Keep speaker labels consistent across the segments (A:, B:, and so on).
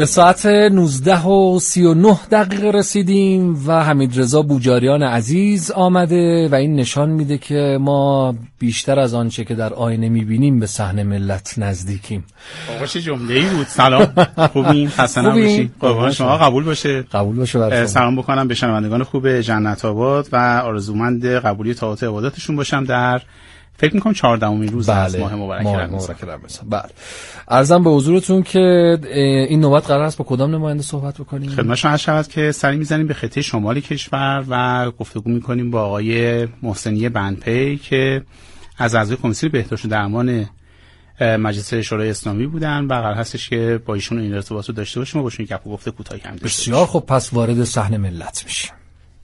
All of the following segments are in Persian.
A: به ساعت 19:39 رسیدیم و حمیدرضا بوجاریان عزیز آمده و این نشان میده که ما بیشتر از آنچه که در آینه میبینیم به صحن ملت نزدیکیم.
B: آقا چه جمله‌ای بود. سلام، خوبین؟ خسته نباشید. قربان شما. قبول باشه.
A: قبول باشه براتون.
B: سلام بکنم به شنوندگان خوب جنت آباد و آرزومند قبولی طاعات عباداتشون باشم در فکر میکنم 14مین روز از ماه مبارک رمضان.
A: بله. عرضم به حضورتون که این نوبت قرار است با کدام نماینده صحبت بکنیم؟
B: خدمتشون عرض شود که سری میزنیم به خطه شمالی کشور و گفتگو میکنیم با آقای محسنی بندپی که از اعضای کمیسیون بهداشت و درمان مجلس شورای اسلامی بودن و قرار هستش که با ایشون این ارتباط رو داشته باشیم و باشون گپ و گفته کوتاهی هم داشته باشیم.
A: بسیار خب، پس وارد صحن ملت میشیم.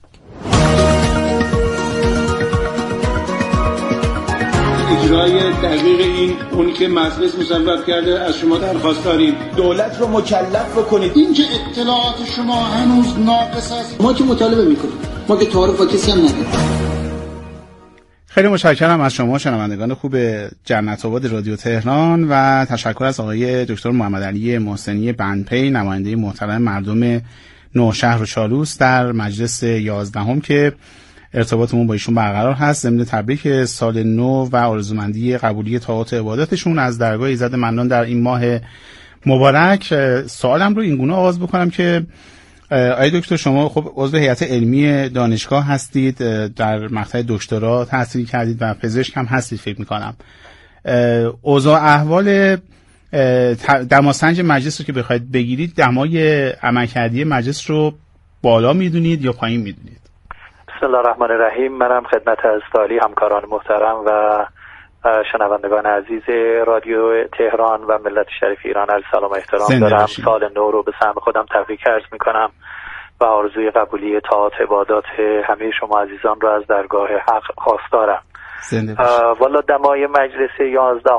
C: اجرای دقیق این اونی که مجلس مصوب کرده از شما درخواست داریم دولت رو مکلف بکنید. این که اطلاعات شما هنوز ناقص است، ما که مطالبه میکنیم، ما که تعارف با کسی هم نداریم.
B: خیلی متشکرم از شما شنوندگان خوب جنت آباد رادیو تهران و تشکر از آقای دکتر محمد علی محسنی بندپی، نماینده محترم مردم نوشهر و چالوس در مجلس 11 که ارتباطمون با ایشون برقرار هست. ضمن تبریک سال نو و آرزومندی قبولی طاعات عباداتشون از درگاه ایزد منان در این ماه مبارک، سوالم رو اینگونه آغاز بکنم که آقای دکتر شما خب عضو هیئت علمی دانشگاه هستید، در مقطع دکترا تحصیل کردید و پزشک هم هستید فکر میکنم. اوضاع احوال دماسنج مجلس رو که بخواید بگیرید، دمای عملکردی مجلس رو بالا میدونید یا پایین میدونید؟
D: بسم الله الرحمن الرحیم. منم خدمت از تالی همکاران محترم و شنوندگان عزیز رادیو تهران و ملت شریف ایران عرض سلام و احترام دارم. سال نو رو به سهم خودم تبریک عرض میکنم و آرزوی قبولی طاعات عبادات همه شما عزیزان رو از درگاه حق خواستارم. والا دمای مجلس 11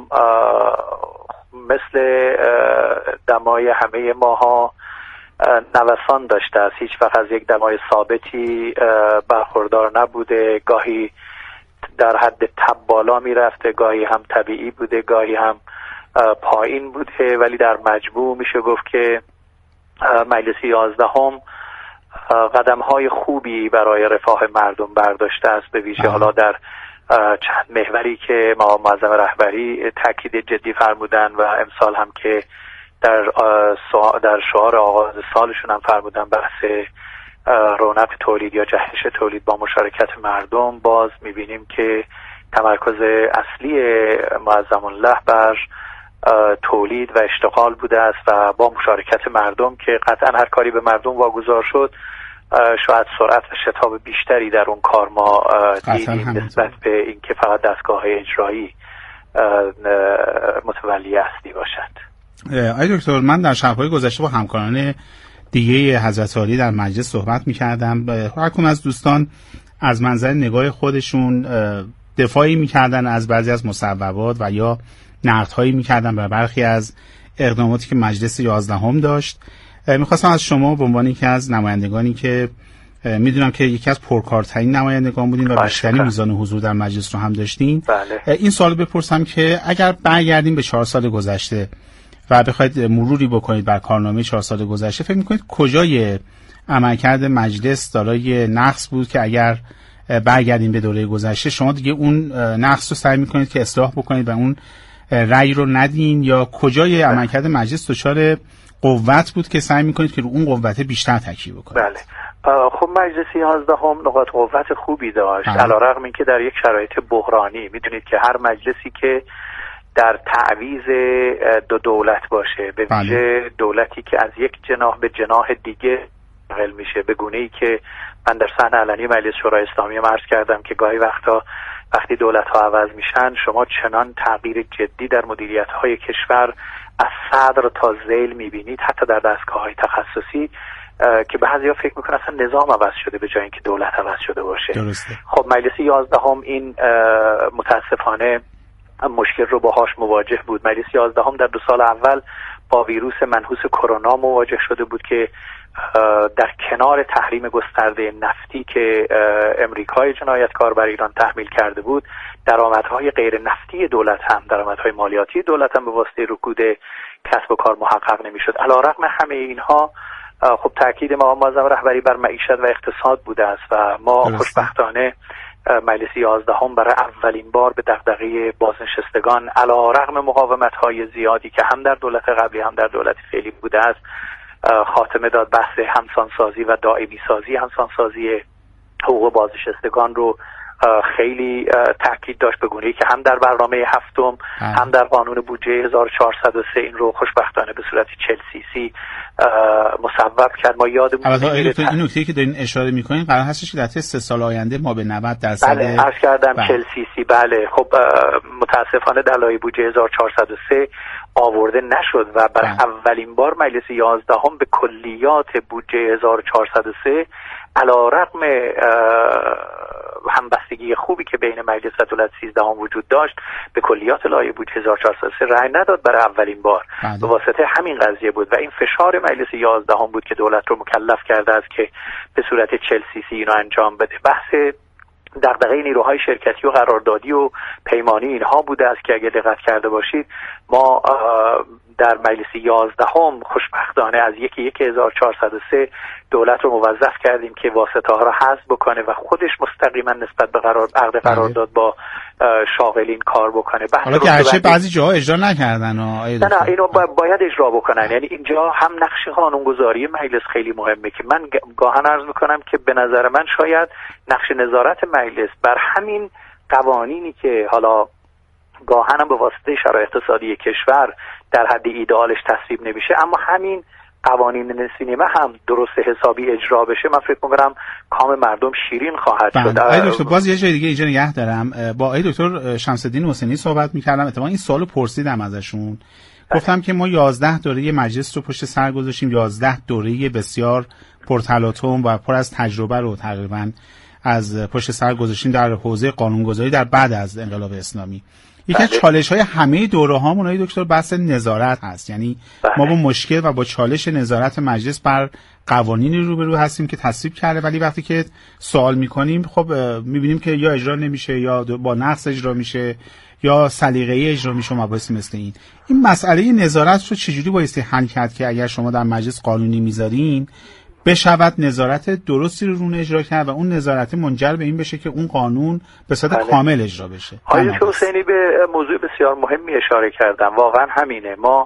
D: مثل دمای همه ماها نوسان داشته است. هیچ وقت از یک دمای ثابتی برخوردار نبوده، گاهی در حد تب بالا می رفته، گاهی هم طبیعی بوده، گاهی هم پایین بوده، ولی در مجموع میشه گفت که مجلس 11 قدم های خوبی برای رفاه مردم برداشته است، به ویژه حالا در چند محوری که ما معظم رهبری تاکید جدی فرمودن و امسال هم که در شعار آغاز سالشون هم فرمودن بحث رونق تولید یا جهش تولید با مشارکت مردم. باز میبینیم که تمرکز اصلی معظم الله بر تولید و اشتغال بوده است و با مشارکت مردم که قطعا هر کاری به مردم واگذار شد شاید سرعت و شتاب بیشتری در اون کار ما دیدیم نسبت به اینکه فقط دستگاه اجرایی متولی اصلی باشد.
B: آقای دکتر، من در شب‌های گذشته با همکاران دیگه حضرت عالی در مجلس صحبت می‌کردم. هر کدوم از دوستان از منظر نگاه خودشون دفاعی می‌کردن از بعضی از مصوبات و یا نقدهایی می‌کردن بر برخی از اقداماتی که مجلس 11 داشت. می‌خواستم از شما به عنوان یکی از نمایندگانی که میدونم که یکی از پرکارترین نمایندگان بودین و بیشترین میزان حضور در مجلس رو هم داشتین، این سوال بپرسم که اگر برگردیم به 4 سال گذشته و بخواید مروری بکنید بر کارنامه 4 سال گذشته، فکر میکنید کجای عملکرد مجلس دارای نقص بود که اگر برگردیم به دوره گذشته شما دیگه اون نقص رو سعی میکنید که اصلاح بکنید و اون رأی رو ندین، یا کجای عملکرد مجلس دچار قوت بود که سعی میکنید که رو اون قوت بیشتر تکیه بکنید؟
D: بله، خب مجلس 11 نقاط قوت خوبی داشت، علیرغم اینکه در یک شرایط بحرانی میدونید که هر مجلسی که در تعویض دو دولت باشه، به ویژه دولتی که از یک جناح به جناح دیگه نقل میشه، به گونه‌ای که من در صحن علنی مجلس شورای اسلامی عرض کردم که گاهی وقتی دولت‌ها عوض میشن شما چنان تغییر جدی در مدیریت‌های کشور از صدر تا ذیل میبینید، حتی در دستگاه‌های تخصصی، که بعضیا فکر میکنن اصلا نظام عوض شده به جای اینکه دولت عوض شده باشه.
B: درسته.
D: خب مجلس 11 این متاسفانه مشکل رو باهاش مواجه بود. مجلس 11 در 2 سال اول با ویروس منحوس کرونا مواجه شده بود که در کنار تحریم گسترده نفتی که امریکای جنایتکار بر ایران تحمیل کرده بود، درآمدهای غیر نفتی دولت هم، درآمدهای مالیاتی دولت هم به واسطه رکود کسب و کار محقق نمیشد. علیرغم همه اینها خب تاکید مقام معظم رهبری بر معیشت و اقتصاد بوده است و ما خوشبختانه مجلس 11 برای اولین بار به دغدغه بازنشستگان علیرغم مقاومت‌های زیادی که هم در دولت قبلی هم در دولت فعلی بوده است خاتمه داد. بحث همسانسازی و دائمی سازی همسانسازی حقوق بازنشستگان رو خیلی تاکید داشت، به گونه‌ای که هم در برنامه هفتم هم در قانون بودجه 1403 این رو خوشبختانه به صورت 40cc مصوب کرد. ما یادمون
B: این نکته‌ای که دارین اشاره می‌کنین قرار هستش که در طی 3 سال آینده ما به 90%.
D: بله عرض کردم 40cc. بله خب متاسفانه در لایحه بودجه 1403 آورده نشد و برای اولین بار مجلس 11 به کلیات بودجه 1403 علیرغم همبستگی خوبی که بین مجلس و دولت 13 وجود داشت به کلیات لایحه بودجه 1403 رأی نداد. برای اولین بار به واسطه همین قضیه بود و این فشار مجلس 11 بود که دولت رو مکلف کرده است که به صورت 40cc اینو انجام بده. بحث دغدغه نیروهای شرکتی و قراردادی و پیمانی اینها بوده است که اگه دقت کرده باشید ما در مجلس 11 خوشبختانه از 1403 دولت رو موظف کردیم که واسطه ها را حذف بکنه و خودش مستقیما نسبت به عقد قرارداد با شاغلین کار بکنه.
B: حالا که هرچه بعضی جاها اجرا نکردن
D: نه اینو باید اجرا بکنن. یعنی اینجا هم نقش قانونگذاری مجلس خیلی مهمه که من گاهن عرض میکنم که به نظر من شاید نقش نظارت مجلس بر همین قوانینی که حالا گاهن هم به واسطه شرایط اقتصادی کشور در حد ایدئالش تصویب نمیشه، اما همین قوانین سینما هم درست حسابی اجرا بشه من فکر می‌کنم کام مردم شیرین خواهد شد.
B: آقای دکتر باز یه جای دیگه اینجا نگه دارم، با آقای دکتر شمس الدین حسینی صحبت می‌کردم، اتفاقا این سوالو پرسیدم ازشون. گفتم که ما 11 دوره مجلس رو پشت سر گذاشتیم، 11 دوره بسیار پرتلاطم و پر از تجربه رو تقریبا از پشت سر گذاشتیم در حوزه قانونگذاری در بعد از انقلاب اسلامی. یکی از چالش‌های همه دوره‌هامون آقای دکتر بحث نظارت هست. یعنی ما با مشکل و با چالش نظارت مجلس بر قوانینی روبرو هستیم که تصویب کرده، ولی وقتی که سوال می‌کنیم خب می‌بینیم که یا اجرا نمیشه یا با نقص اجرا میشه یا سلیقه‌ای اجرا میشه. مباحثی مثل این مسئله نظارت رو چجوری بایستی حل کرد که اگر شما در مجلس قانونی می‌ذارین بشود نظارت درستی رو رون اجرا کرد و اون نظارت منجر به این بشه که اون قانون به صورت کامل اجرا بشه.
D: آقای حسینی به موضوع بسیار مهمی اشاره کردن. واقعا همینه. ما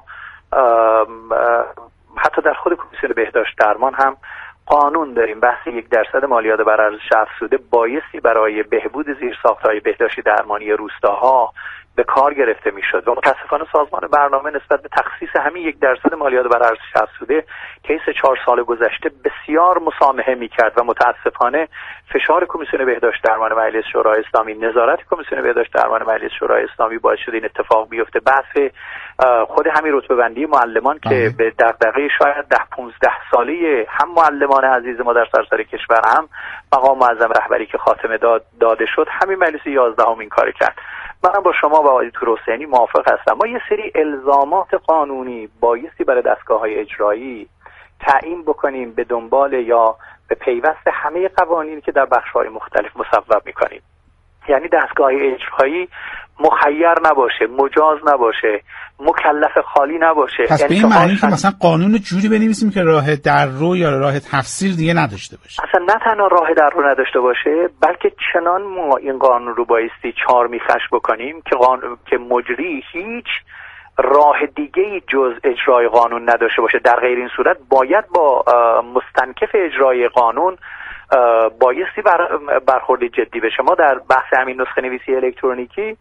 D: حتی در خود کمیسیون بهداشت درمان هم قانون داریم. بحث 1% مالیات بر ارزش افزوده بایستی برای بهبود زیرساخت‌های بهداشتی درمانی روستاها به کار گرفته میشد و متاسفانه سازمان برنامه نسبت به تخصیص همین 1% مالیات بر ارزش افزوده طی 4 سال گذشته بسیار مسامحه میکرد و متاسفانه فشار کمیسیون بهداشت درمان مجلس شورای اسلامی، نظارت کمیسیون بهداشت درمان مجلس شورای اسلامی باعث شد این اتفاق بیفته. بحث خود همین رتبه بندی معلمان که به دغدغه شاید 10-15 ساله هم معلمان عزیز ما در سراسر کشور هم مقام معظم رهبری که خاتمه داده شد همین مجلس 11 این کار کرد. من با شما و آقای دکتر حسینی موافق هستم. ما یه سری الزامات قانونی بایستی برای دستگاه‌های اجرایی تعیین بکنیم به دنبال یا به پیوست همه قوانینی که در بخش‌های مختلف مصوب می‌کنیم. یعنی دستگاه اجرایی مخیر نباشه، مجاز نباشه، مکلف خالی نباشه.
B: پس به این معنی که مثلا قانون جوری بنویسیم که راه در رو یا راه تفسیر دیگه نداشته باشه.
D: اصلا نه تنها راه در رو نداشته باشه بلکه چنان ما این قانون رو بایستی 4 میخش بکنیم که مجری هیچ راه دیگه‌ای جز اجرای قانون نداشته باشه. در غیر این صورت باید با مستنکف اجرای قانون بایستی برخورد جدی بشه. ما در بحث همین نسخه نویسی الکترونیکی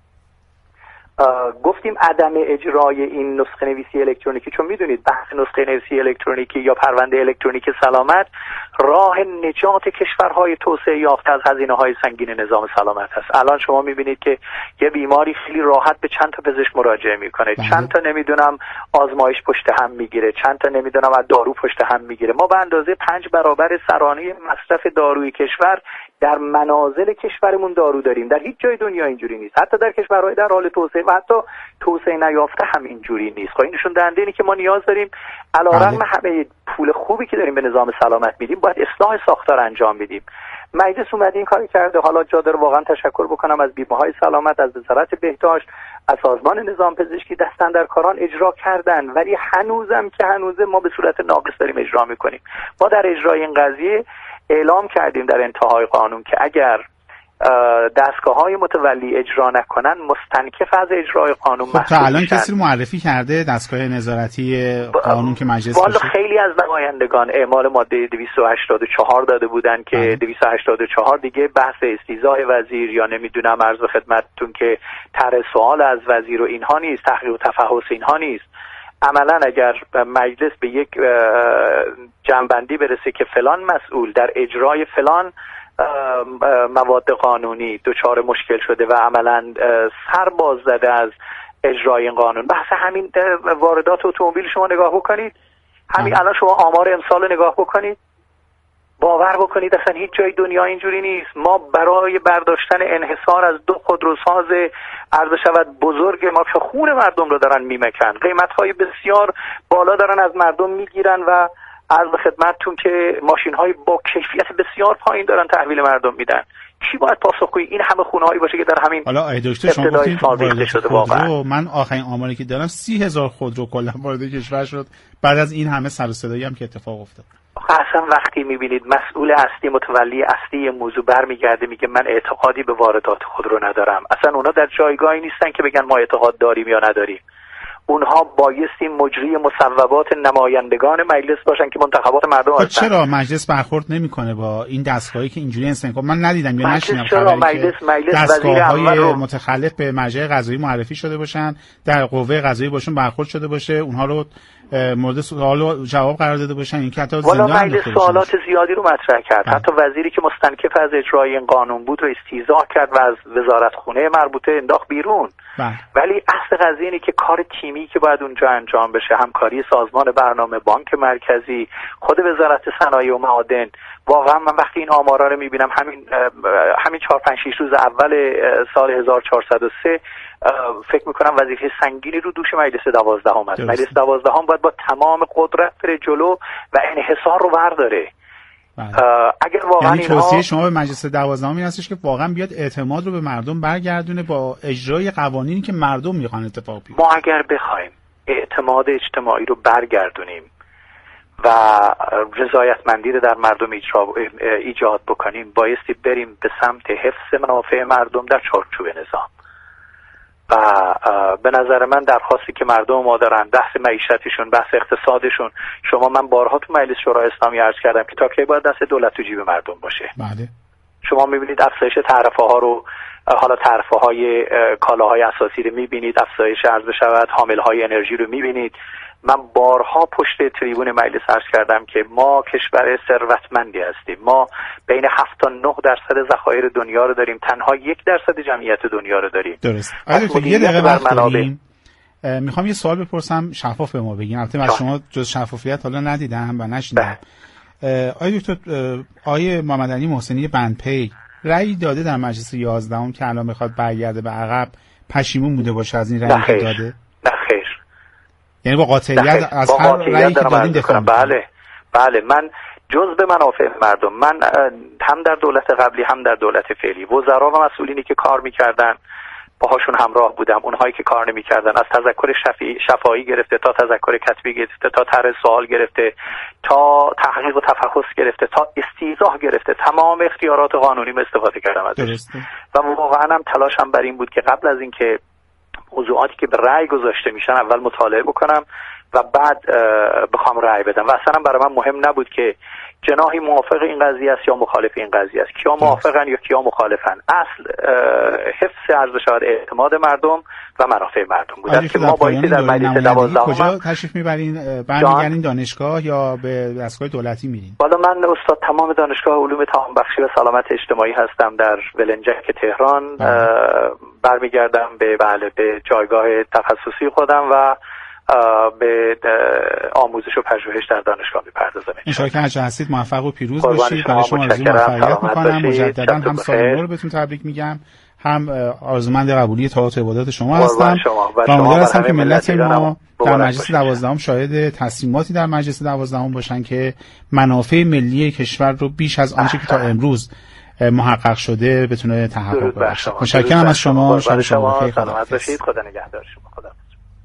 D: گفتیم عدم اجرای این نسخه نویسی الکترونیکی، چون میدونید بحث نسخه نویسی الکترونیکی یا پرونده الکترونیک سلامت راه نجات کشورهای توسعه یافته از هزینه‌های سنگین نظام سلامت هست. الان شما میبینید که یه بیماری خیلی راحت به چند تا پزشک مراجعه میکنه، چند تا نمیدونم آزمایش پشت هم میگیره، چند تا نمیدونم از دارو پشت هم میگیره. ما به اندازه 5 برابر سرانه مصرف داروی کشور در منازل کشورمون دارو داریم. در هیچ جای دنیا اینجوری نیست. حتی در کشورهای در حال توسعه و حتی توسعه نیافته هم اینجوری نیست. خب این نشون دهنده اینه که ما نیاز داریم علیرغم همه پول خوبی که داریم به نظام سلامت میدیم باید اصلاح ساختار انجام بدیم. مجلس اومده این کار کرده. حالا جا داره واقعا تشکر بکنم از بیمه‌های سلامت، از وزارت بهداشت، از سازمان نظام پزشکی، دستن در کاران اجرا کردن، ولی هنوزم که هنوزه ما به صورت ناقص داریم اجرا میکنیم. ما در اجرای این قضیه اعلام کردیم در انتهای قانون که اگر دستگاه‌های متولی اجرا نکنن مستنکف از اجرای قانون محسوب میشن.
B: تا الان کسی رو معرفی کرده دستگاه نظارتی قانون که مجلس
D: والا خیلی از نمایندگان اعمال ماده 284 داده بودن که 284 دیگه بحث استیضاح وزیر یا نمیدونم عرض خدمتتون که طرح سوال از وزیر و اینها نیست، تحقیق و تفحص اینها نیست. عملا اگر مجلس به یک جنبندی برسه که فلان مسئول در اجرای فلان مواد قانونی دچار مشکل شده و عملا سر باز زده از اجرای این قانون، بحث همین واردات اتومبیل شما نگاه بکنید، همین الان شما آمار امسال رو نگاه بکنید، باور بکنید اصلا هیچ جای دنیا اینجوری نیست. ما برای برداشتن انحصار از 2 خودروساز عرض شود بزرگ ما که خون مردم رو دارن میمکن، قیمت‌های بسیار بالا دارن از مردم میگیرن و عرض خدمتتون که ماشین‌های با کیفیت بسیار پایین دارن تحویل مردم میدن. کی باید پاسخگوی این همه خونه‌هایی باشه که در همین
B: حالا آقای دکتر شما گفتید شده واقعا؟ من آخرین آماری که دارم 30,000 خودرو کلا وارد کشور شد بعد از این همه سر و صدایی هم که اتفاق افتاد.
D: اصلا وقتی میبینید مسئول اصلی متولی اصلی موضوع برمیگرده میگه من اعتقادی به واردات خودرو ندارم، اصلا اونا در جایگاهی نیستن که بگن ما اعتقاد داریم یا نداریم. اونها بایستی مجری مصوبات نمایندگان مجلس باشن که منتخبات مردم هستن.
B: چرا مجلس برخورد نمیکنه با این دستگاهی که اینجوری استنکار؟ من ندیدم یا نشینم
D: خبری که
B: دستگاه‌های متخلف به مجلس قضایی معرفی شده باشن، در قوه قضایی باشون برخورد شده باشه، اونها رو مورد سوال و جواب قرار داده باشن، این که حتی
D: زندان مجلس سوالات زیادی رو مطرح کرد. حتی وزیری که مستنکف از اجرای این قانون بود رو استیضاح کرد و از وزارتخونه مربوطه انداخت بیرون. ولی اصل قضیه اینه که کار تیمی که باید اونجا انجام بشه، همکاری سازمان برنامه، بانک مرکزی، خود وزارت صنایع و معادن، واقعا من وقتی این آمارا رو میبینم همین 4-5-6 روز اول سال 1403 فکر میکنم وظیفه سنگینی رو دوش مجلس 12 است. مجلس 12 باید با تمام قدرت بره جلو و انحصار رو برداره. اگر واقعا
B: یعنی توصیه شما به مجلس 12 این هستش که واقعا بیاد اعتماد رو به مردم برگردونه با اجرای قوانینی که مردم میخوان اتفاق بیفته.
D: ما اگر بخوایم اعتماد اجتماعی رو برگردونیم و رضایتمندی رو در مردم ایجاد بکنیم، بایستی بریم به سمت حفظ منافع مردم در چارچوب نظام. و به نظر من درخواستی که مردم ما دارن، بحث معیشتشون، بحث اقتصادشون، من بارها تو مجلس شورای اسلامی عرض کردم که تا کی باید دست دولت تو جیب مردم باشه.
B: بله.
D: شما میبینید افزایش تعرفه ها رو، حالا تعرفه های کالاهای اساسی رو میبینید، افزایش عرض شود حامل های انرژی رو میبینید. من بارها پشت تریبون مجلس عرض کردم که ما کشور ثروتمندی هستیم، ما بین 7 تا 9% ذخایر دنیا رو داریم، تنها 1% جمعیت دنیا رو داریم.
B: درست. یه دقیقه وقت داریم. میخوام یه سوال بپرسم، شفاف به ما بگین. البته از شما جز شفافیت حالا ندیدم و نشنیدم. آقای دکتر، آقای محمد علی محسنی بندپی رأی داده در مجلس 11 که الان میخواد برگرده به عقب، پشیمون بوده باشه از این رأیی که داده؟
D: نه خیر.
B: یعنی با قاطعیت از هر رأیی که دادین دفاع می‌کنم.
D: بله من جزء منافع مردم، من هم در دولت قبلی هم در دولت فعلی وزرا و مسئولینی که کار میکردن باهاشون همراه بودم، اونهایی که کار نمیکردن از تذکر شفاهی گرفته تا تذکر کتبی گرفته تا طرح سوال گرفته تا تحقیق و تفحص گرفته تا استیضاح گرفته، تمام اختیارات قانونی استفاده کردم ازش. و واقعا هم تلاشم بر این بود که قبل از اینکه موضوعاتی که به رأی گذاشته میشن اول مطالعه بکنم و بعد بخوام رأی بدم. و اصلا برای من مهم نبود که جناحی موافق این قضیه است یا مخالف این قضیه است، کیا موافقن یا کیا مخالفن. اصل حفظ عرض شود اعتماد مردم و منافع مردم بود. است که ما بایستی در مجلس 12
B: کجا تشریف میبرین؟ برمیگردین دانشگاه یا به دستگاه دولتی میرین؟
D: والا من استاد تمام دانشگاه علوم تمام بخشی و سلامت اجتماعی هستم در ولنجک تهران. برمیگردم به جایگاه تخصصی خودم و به آموزش و پژوهش در دانشگاه می‌پردازم.
B: ان شاءالله که هرچه هستید موفق و پیروز باشید. برای شما آرزوی موفقیت می‌کنم. مجددا هم سال نو بهتون تبریک میگم، هم آرزومند قبولی طاعات و عبادات شما هستم و امیدوار هستم که ملت ما در مجلس 12 شاهد تصمیماتی در مجلس 12 باشن که منافع ملی کشور رو بیش از آنچه که تا امروز محقق شده بتونه تحقق
D: بشه.
B: بشه. متشکرم از شما.
D: شب شما سلامت باشید. خدا نگهدار شما. خدا